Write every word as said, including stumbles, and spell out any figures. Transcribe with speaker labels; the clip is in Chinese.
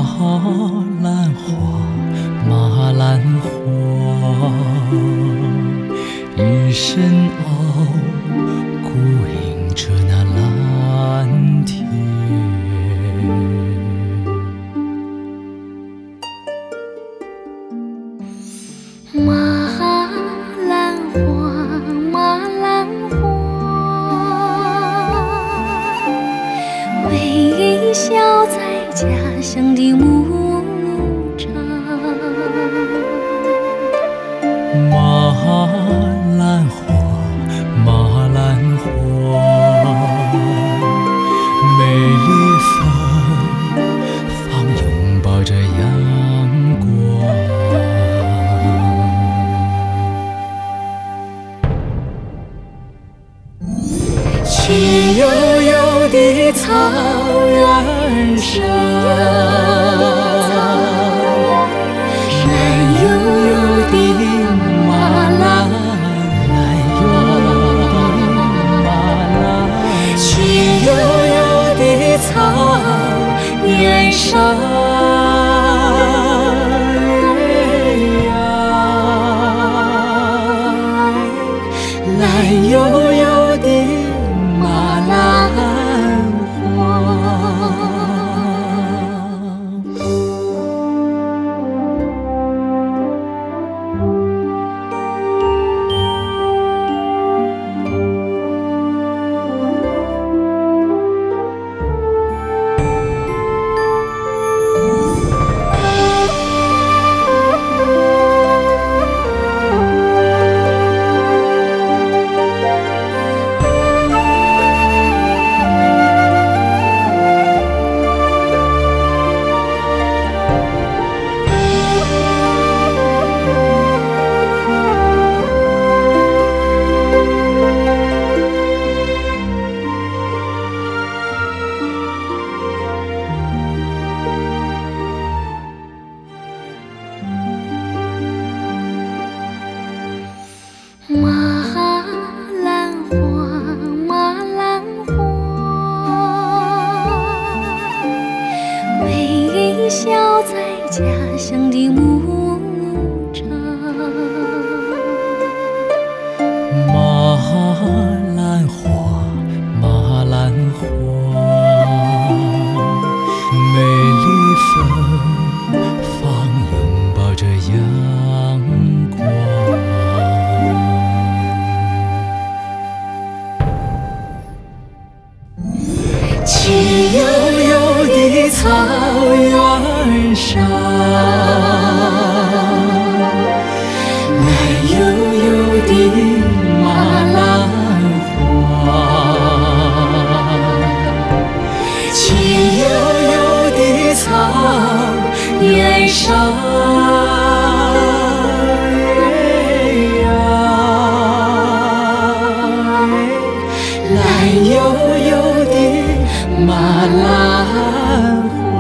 Speaker 1: 兰花，马兰花，一身傲，孤迎着那蓝天。
Speaker 2: 马兰花，马兰花，微笑在家乡的牧场。
Speaker 1: 马兰花，马兰花，美丽芬芳拥抱着阳光。绿油油的草原上，蓝油油的马兰，蓝油油的马兰，绿油油的草原上，蓝油油的马兰花。马兰花，马兰花，微笑在家乡的牧场。 马兰花，马兰花，美丽芬芳拥抱着阳光。绿油油的草原上，蓝油油的马兰花，绿油油的草原上，蓝油油的马兰花。